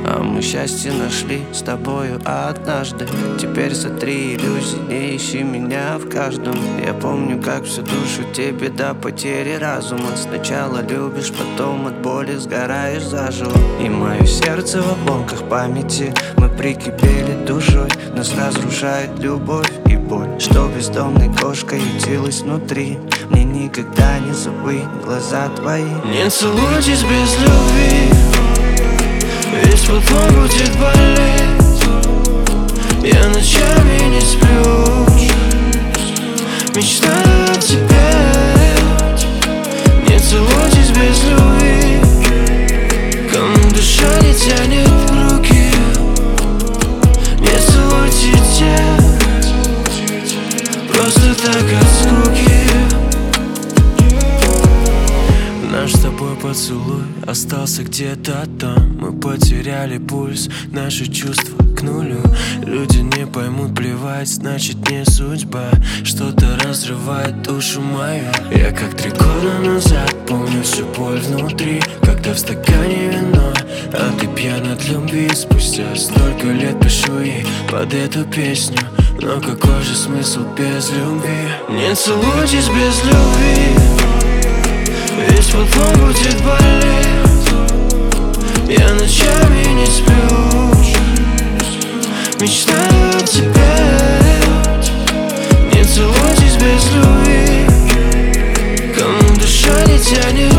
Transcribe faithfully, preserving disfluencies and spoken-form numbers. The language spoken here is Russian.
А мы счастье нашли с тобою однажды. Теперь за три иллюзии не ищи меня в каждом. Я помню, как всю душу тебе до потери разума. Сначала любишь, потом от боли сгораешь заживо. И мое сердце в обломках памяти. Мы прикипели душой, нас разрушает любовь и боль, что бездомной кошкой ютилась внутри. Мне никогда не забыть глаза твои. Не целуйтесь без любви, ведь потом будет болеть. Я ночами не сплю, мечтаю о тебе. Не целуйтесь без любви, кому душа не тянет руки. Не целуйте те, просто так от скуки. Наш с тобой поцелуй остался где-то там. Мы потеряли пульс, наши чувства к нулю. Люди не поймут, плевать, значит не судьба. Что-то разрывает душу мою. Я как три года назад помню всю боль внутри, когда в стакане вино, а ты пьян от любви. Спустя столько лет пишу ей под эту песню, но какой же смысл без любви? Не целуйтесь без любви, ведь потом будет болеть. Я ночами не сплю, мечтаю о тебе. Не целуйтесь без любви, кому душа не тянет